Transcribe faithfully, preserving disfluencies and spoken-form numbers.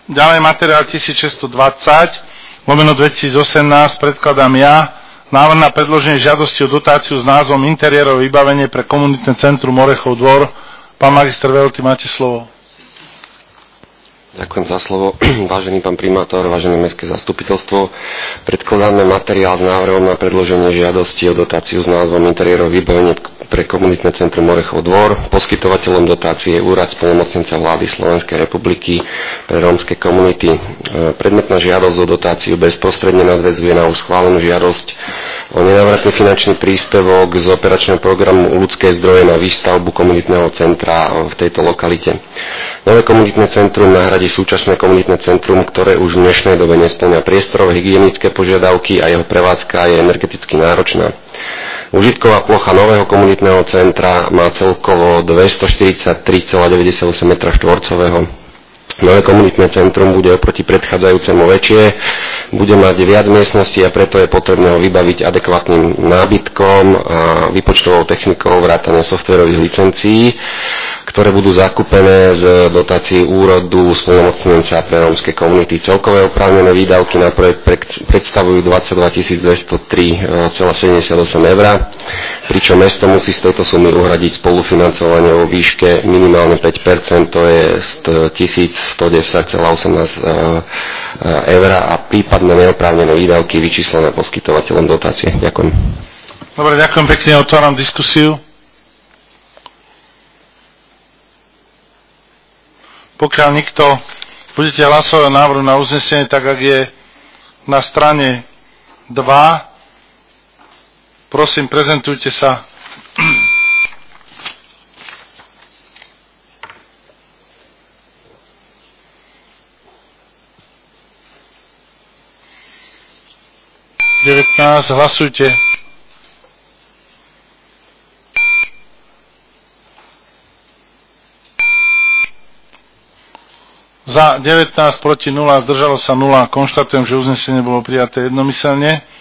Ďalej materiál tisícšesťstodvadsať, lomeno dvetisícosemnásť, predkladám ja. Návrh na predloženie žiadosti o dotáciu s názvom Interiérové vybavenie pre komunitné centrum Orechov dvor. Pán magister Veľtý, máte slovo. Ďakujem za slovo. Vážený pán primátor, vážené mestské zastupiteľstvo, predkladáme materiál s návrhom na predloženie žiadosti o dotáciu s názvom Interiérové vybavenie pre komunitné centrum Orechov dvor. Poskytovateľom dotácie je Úrad splnomocnenca vlády Slovenskej republiky pre rómske komunity. Predmetná žiadosť o dotáciu bezprostredne nadväzuje na už schválenú žiadosť o nenávratný finančný príspevok z operačného programu Ľudské zdroje na výstavbu komunitného centra v tejto lokalite. Nové komunitné centrum nahradí súčasné komunitné centrum, ktoré už v dnešnej dobe nespĺňa priestorové hygienické požiadavky a jeho prevádzka je energeticky náročná. Užitková plocha nového komunitného centra má celkovo dvestoštyridsaťtri celá deväťdesiatosem metra štvorcového. Nové komunitné centrum bude oproti predchádzajúcemu väčšie, bude mať viac miestností a preto je potrebné ho vybaviť adekvátnym nábytkom a výpočtovou technikou vrátane softvérových licencií, ktoré budú zakúpené z dotácií úradu splnomocnenca pre rómske komunity. Celkové oprávnené výdavky na projekt predstavujú dvadsaťdva tisíc dvestotri celá sedemdesiatosem eur, pričom mesto musí z tejto sumy uhradiť spolufinancovanie vo výške minimálne päť percent, to je tisícstodesať celá osemnásť eur a prípadné neoprávnené výdavky vyčíslené poskytovateľom dotácie. Ďakujem. Dobre, ďakujem pekne, otváram diskusiu. Pokiaľ nikto budete hlasovať o návrhu na uznesenie, tak ak je na strane dva, prosím, prezentujte sa. devätnásť, hlasujte. Za devätnásť, proti nula, zdržalo sa nula. Konštatujem, že uznesenie bolo prijaté jednomyselne.